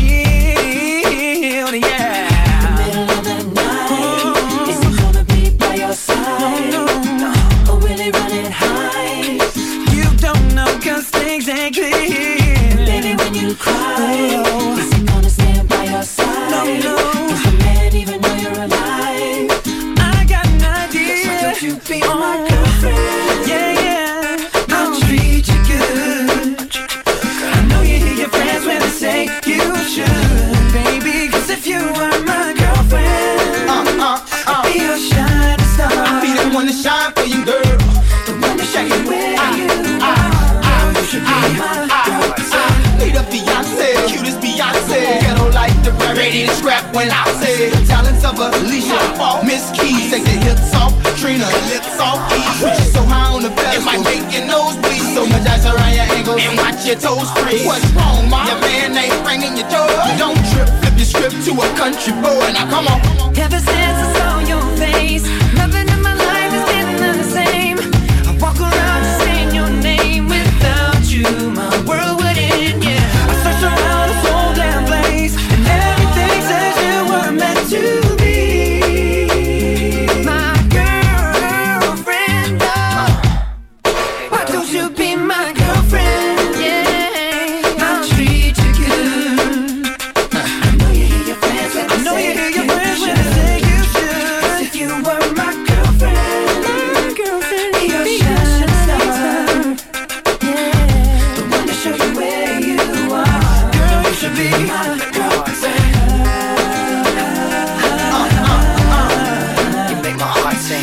shield? Yeah. The middle of the night, oh. Is he gonna be by your side? No, no, no. Or will he run it high? You don't know cause things ain't clear. Baby, when you cry, oh. Is he gonna stand by your side? No, no. Does the man even know you're alive? I got an idea. So don't you be oh. my girlfriend? Yeah, yeah. I'll treat you good. I know you hear your friends when they say you should, baby. Cause if you were my girlfriend, uh, uh, uh. I'd be your shining star. I'll be the one to shine for you, girl. The one to show you where uh, you uh, are. Uh, you should be uh, my uh, girlfriend. Need a Beyonce, cutest Beyonce. Ghetto like the rap, ready to scrap when I say the talents of Alicia, Miss Keys. Take the hips off, Trina, lips off, ease. Put you so high on the pedestal, it might make your nose bleed. So much ice around your ankles and watch your toes freeze. What's wrong, ma? Your man ain't ringing your door. Don't trip, flip your script to a country boy. Now come on. Ever since I saw your face, nothing in my life has been the same. I walk around just saying your name. Without you, my world would end, yeah. I searched around this whole damn place, and everything says you were meant to be my girlfriend. Oh. Why don't you be my girlfriend? Yeah, I'll treat you good. I know you hear your friends when I know you hear your friends when they say you should. 'Cause if you were my girlfriend, my girlfriend, be your shining star. Yeah, the one to show you where you are. Girl, you should be my girlfriend. Uh, uh, uh. You make my heart sing.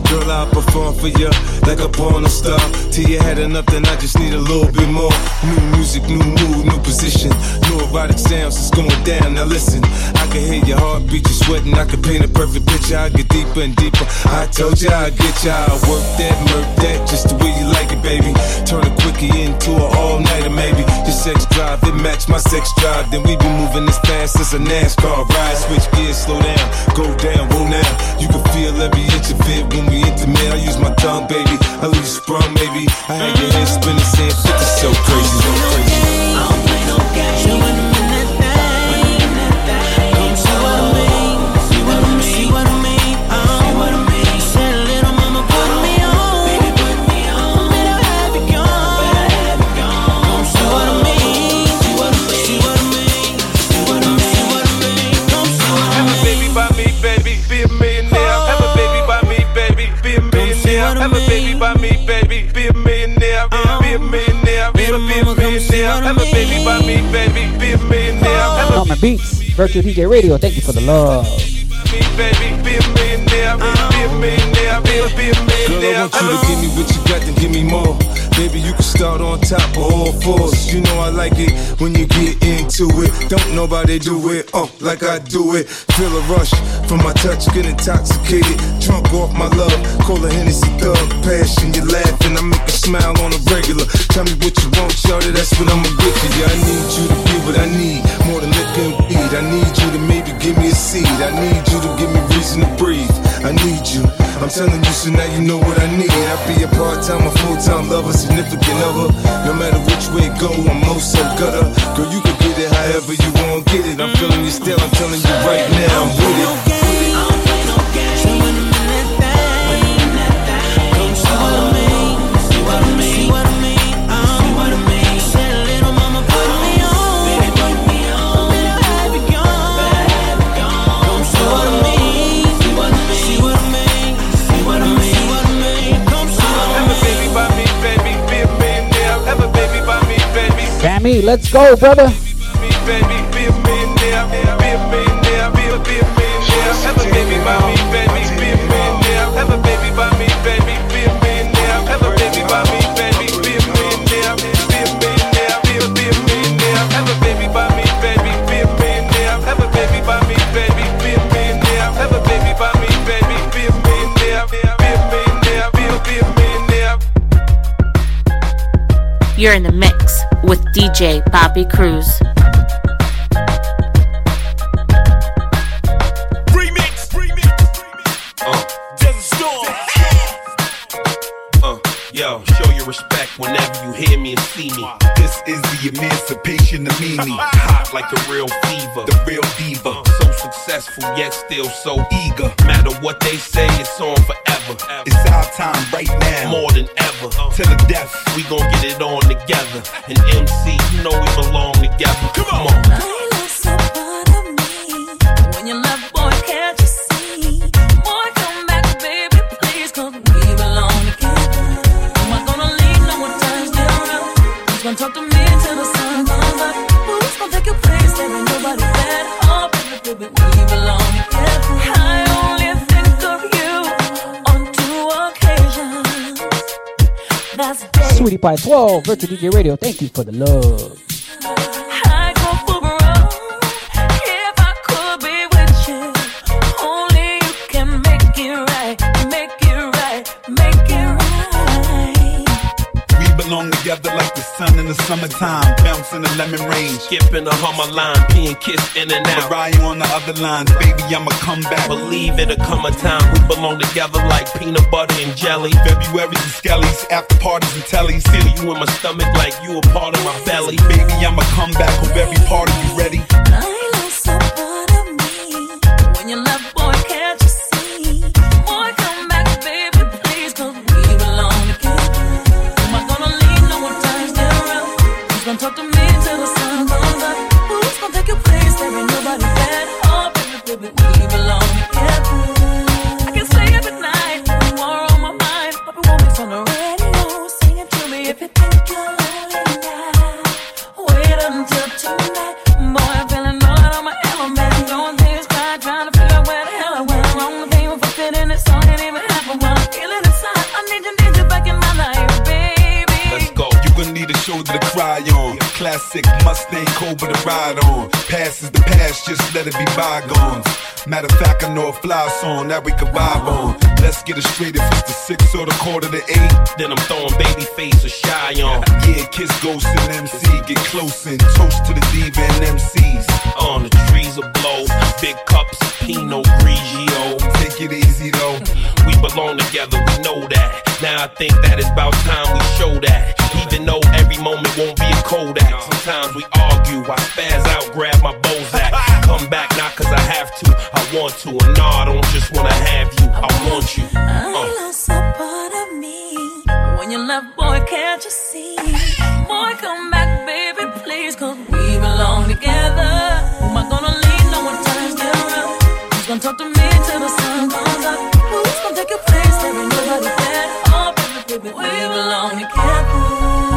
Girl, I'll perform for you like a porno star. Till you had enough, then I just need a little bit more. New music, new mood, new position. New erotic sounds, it's going down. Now listen, I can hear your heartbeat, you sweating. I can paint a perfect picture. I get deeper and deeper. I told you I'd get you. I'll work that, murk that, just the way you like it, baby. Turn a quickie into an all-nighter, maybe. Your sex drive, it match my sex drive. Then we be moving as fast as a NASCAR ride. Switch gears, slow down, go down, roll now. You can feel every inch of it when we intimate. I use my tongue, baby. I leave you sprung, maybe. I had your head spinning, saying fifty, so crazy, so crazy. I don't play no games. See what I mean, that thing. Come see what I mean. See what I mean. See what I mean. See what I mean. Said little mama put me on. Baby put me on. Better have it gone. Better have it gone. Come see what I mean. See what I mean. See what I mean. See what I mean. See what I mean. Come see what I mean. Have a baby by me, baby. Be a millionaire. Have a baby by me, baby. Be a millionaire. Have a baby by me, baby. Be a millionaire. Be a millionaire. Be a millionaire. Have a baby by me, baby. Be a millionaire. Norman Beats, Virtual D J Radio, thank you for the love. Baby, be a millionaire, be a millionaire, be a millionaire. Girl, I want you to give me what you got, then give me more. Baby, you can start on top of all fours. You know I like it when you get into it. Don't nobody do it, oh, like I do it. Feel a rush from my touch, get intoxicated. Drunk off my love, call a Hennessy thug. Passion, you laughing, I make you smile on a regular. Tell me what you want, shorty, that's what I'ma get for you. I need you to be what I need, more than liquor and weed. I need you to maybe give me a seed. I need you to give me reason to breathe. I need you, I'm telling you, so now you know what I need. I be a part-time or full-time lover, significant other. No matter which way it go, I'm most so gutter. Girl, you can get it however you want, get it. I'm feeling you still, I'm telling you right now, I'm with it. Sammy, let's go, brother. You're in the mix with D J Bobby Cruz. Remix, remix, uh, Desert Storm. Uh, yo, show your respect whenever you hear me and see me. This is the emancipation of Mimi. Hot like a real fever, the real diva. So successful yet still so eager. Matter what they say, it's on forever. It's our time right now, more than ever. Till the death, we gon' get it on together. And M C, you know we belong together. Come on. I lost a part of me. When you left, boy, can't you see? Boy, come back, baby, please, cause we belong together. Am I gonna leave? No one turns me around. Who's gonna talk to me till the sun comes up? Who's gonna take your place? There ain't nobody better. Oh, baby, baby, we belong together. I only think of you on two occasions. That's Sweetie Pie twelve, Virtual D J Radio, thank you for the love. I go for broke if I could be with you. Only you can make it right, make it right, make it right. We belong together like the sun in the summertime, bouncing the lemon rain, skipping the Hummer line, being kissed in and out. Mariah on the other lines, baby, I'ma come back. Believe it'll come a time we belong together like peanut butter and jelly. February's and skellies, after parties and tellies. Feel you in my stomach like you a part of my belly. Baby, I'ma come back, hope every part of you ready. I lost a part of me. When you left, boy, can't you see? Boy, come back, baby, please, cause we belong together. Am I gonna leave? No one turns me around. Who's gonna talk to me till the sun comes up? Who's gonna take your place? There ain't nobody better. Oh, baby, baby, we belong together. I can stay up at night, more on my mind. Papa won't mix on the radio, sing it to me if you think you're lonely now. Wait until tonight, boy, I'm feeling shoulder to cry on. Classic Mustang Cobra to ride on. Past is the past, just let it be bygones. Matter of fact, I know a fly song that we can vibe on. Let's get it straight if it's the six or the quarter to eight. Then I'm throwing Babyface or Shy on. Yeah, Kiss Ghost and M C. Get close and toast to the diva and M Cs. On the trees will blow. Big cups of Pinot Grigio. Take it easy though. We belong together, we know that. Now I think that it's about time we show that. Even though every moment won't be a Kodak. Sometimes we argue, I spaz out, grab my Bozak. Come back not cause I have to, I want to. And no, I don't just wanna have you, I want you. I uh. lost a part of me. When you left, boy, can't you see? Boy, come back, baby, please. Cause we belong together. Who am I gonna leave? No one turns me around. Who's gonna talk to me till the sun comes up? Who's gonna take your place? There ain't nobody there. Oh, baby, baby, we belong together.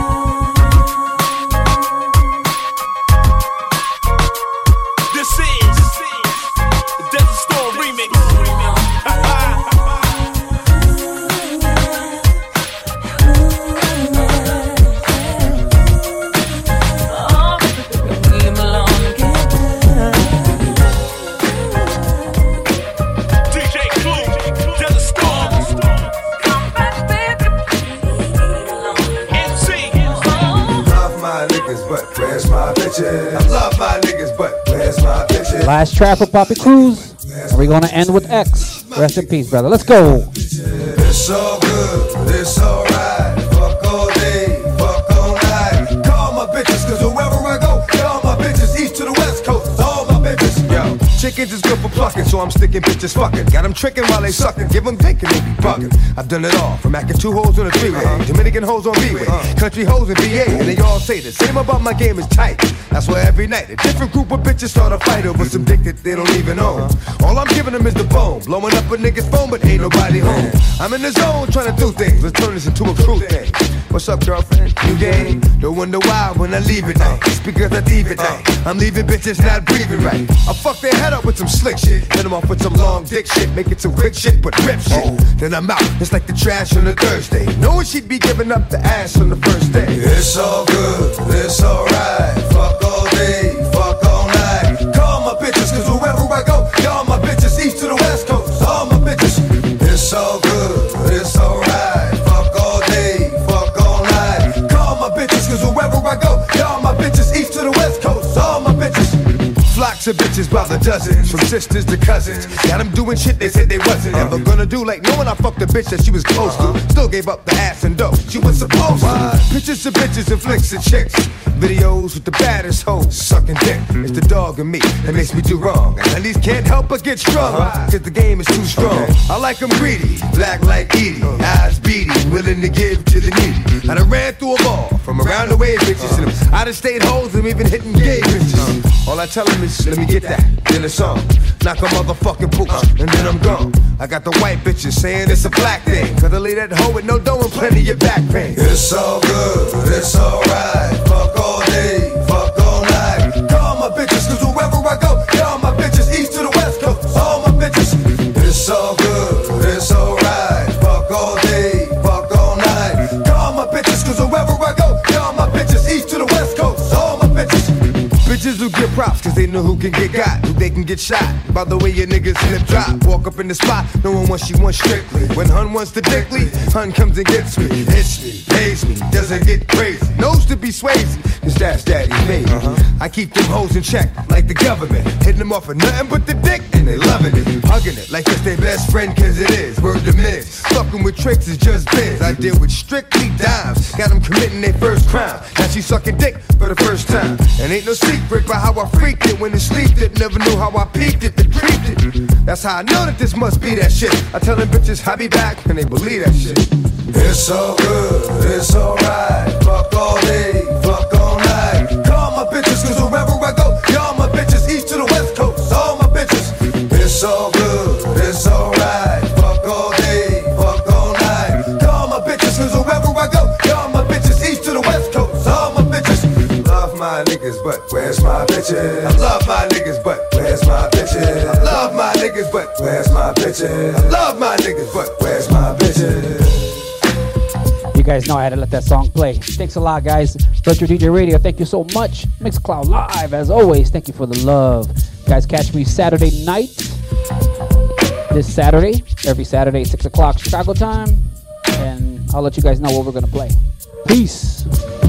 I love my niggas, but where's my bitches? Last track for Poppy Cruz. And we're gonna end with X. Rest in peace, brother. Let's go. It's all good, it's alright. Fuck all day, fuck all night. Call my bitches, cause wherever I go, all my bitches, east to the west coast, all my bitches. Yo, chickens is good for plucking, so I'm sticking bitches fucking. Got them tricking while they sucking, give them dick and they be bugging. I've done it all, from acting two hoes on a three-way, uh-huh. Dominican hoes on B-way, uh-huh. Country hoes in V A, and they all say the same about my game is tight. That's why every night a different group of bitches start a fight over some dick that they don't even own. Uh-huh. All I'm giving them is the bone, blowing up a nigga's phone, but ain't nobody home. I'm in the zone trying to do things, let's turn this into a crew thing. What's up, girlfriend? New game? Don't wonder why when I leave at night. It's because I leave at night. I'm leaving bitches not breathing right. I fuck their head up with some slick shit, then I'm off with some long dick shit, make it some quick shit, but rip shit. Oh. Then I'm out, it's like the trash on a Thursday. Knowing she'd be giving up the ass on the first day. It's all good, it's alright. Fuck all day, fuck all night. Call my bitches, cause wherever I go, y'all my bitches, east to the west coast, all my bitches. It's all good, it's alright. Fuck all day, fuck all night. Call my bitches, cause wherever I go, y'all my bitches, east to the west coast, all my bitches. Flocks of bitches by the dozens, from sisters to cousins. Got them doing shit they said they wasn't ever gonna do, like knowing I fucked a bitch that she was close to. Still gave up the ass and dough she was supposed to. Pictures of bitches and flicks of chicks. Videos with the baddest hoes sucking dick. It's the dog in me that makes me do wrong. And these can't help but get strung, cause the game is too strong. I like them greedy, black like Edie, eyes beady, willing to give to the needy. I done ran through them all, from around the way bitches to them out of state hoes and even hitting gay bitches. All I tell them is, let me get that, then it's on. Knock a motherfucking boots, and then I'm gone. I got the white bitches saying it's a black thing, cause I leave that hoe with no dough and plenty of back pain. It's all good, it's alright. Fuck all day, fuck all night. Call my bitches, cause wherever I go, y'all my bitches, east to the west coast, all my bitches. It's all good, it's alright. Fuck all day, fuck all night. Call my bitches, cause wherever I go, y'all my bitches, east to the west coast, all my bitches. Bitches who get props cause they know who can get got, who they can get shot. By the way your niggas slip drop, walk up in the spot, no one wants she wants strictly. When Hun wants to dickly, Hun comes and gets me, hits me, pays me, doesn't get crazy. Knows to be Swayze, cause that's daddy's made. Uh-huh. I keep them hoes in check like the government, hitting them off with nothing but the dick, and they loving it, hugging it like it's their best friend cause it is. Word to minutes, fucking with tricks is just biz. I deal with strictly dimes, got them committing their first crime. Now she sucking dick for the first time, and ain't no secret by how I freaked it when it sleeped it. Never knew how I peaked it, then creeped it. That's how I know that this must be that shit. I tell them bitches I be back and they believe that shit. It's all good, it's alright. Fuck all day, fuck all night. Call my bitches cause wherever I go, y'all my bitches, east to the west coast, all my bitches. It's all good, it's alright. Fuck all day, fuck all night. Call my bitches cause wherever I go, y'all my bitches, east to the west coast, all my bitches. Love my niggas, but where's my bitches? I love my niggas, but where's my bitches? I love my niggas, but where's my bitches? I love my niggas, but where's my bitches? You guys know I had to let that song play. Thanks a lot, guys. Virtual D J Radio, thank you so much. Mixcloud Live, as always, thank you for the love. Guys, catch me Saturday night. This Saturday, every Saturday, six o'clock Chicago time. And I'll let you guys know what we're going to play. Peace.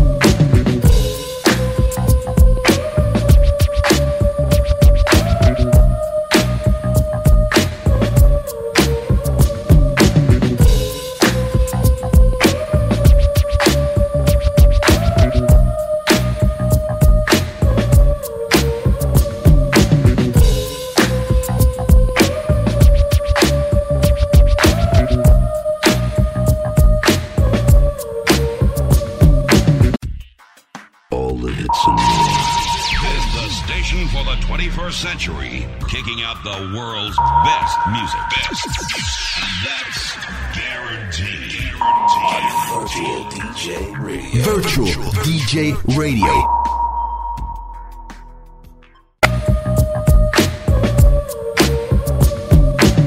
Century, kicking out the world's best music. Best. And that's guaranteed. On Virtual D J Radio. Virtual D J Radio.